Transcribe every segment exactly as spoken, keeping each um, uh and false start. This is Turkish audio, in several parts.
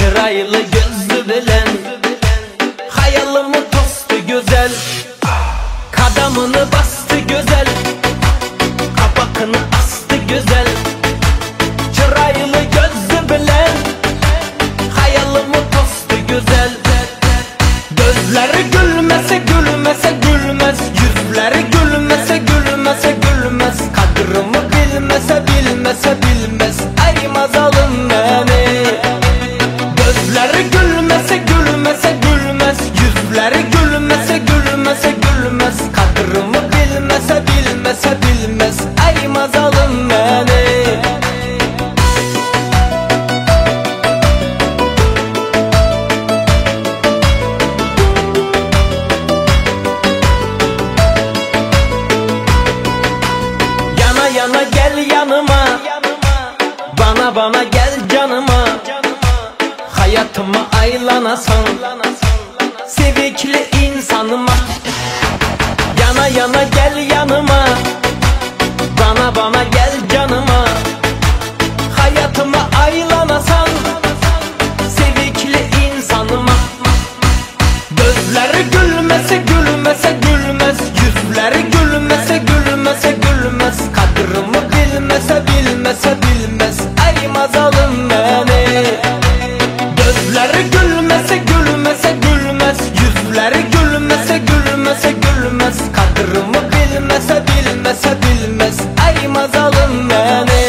çıraylı gözlü bilen, hayalımı tostu güzel, kadamını bastı güzel, kapakını astı güzel. Çıraylı gözlü bilen, hayalımı tostu güzel. Gözleri gülmese gülmese gülmez, yüzleri gülmese gülmese gülmez, kadrımı bilmese bilmese bilmez, aymaz alın beni. Gözleri gülmese gülmese gülmez, yüzleri gülmese gülmese gülmez, kadrımı bilmese bilmese bilmez, aymaz alın beni. Yana gel yanıma, bana bana gel canıma, hayatıma aylanasan, sevikli insanıma. Yana yana gel yanıma, bana bana gel canıma, hayatıma aylanasan, sevikli insanıma. Gözleri gülmese gülmese gülmez, yüzleri gülmese gülmese gülmez, kadrımı bilmese bilmese bilmez, aymaz alın beni. Gözleri gülmese gülmese gülmez, yüzleri gülmese gülmese gülmez, kadrımı bilmese bilmese bilmez, aymaz alın beni.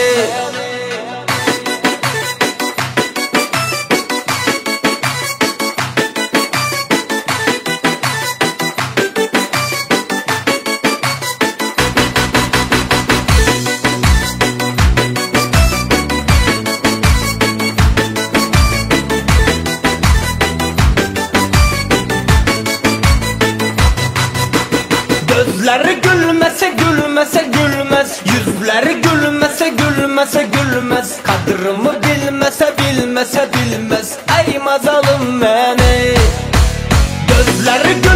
Gözleri gülmese gülmese gülmez, yüzleri gülmese gülmese gülmez, kadrımı bilmese bilmese bilmez, aymaz alın beni. Gözleri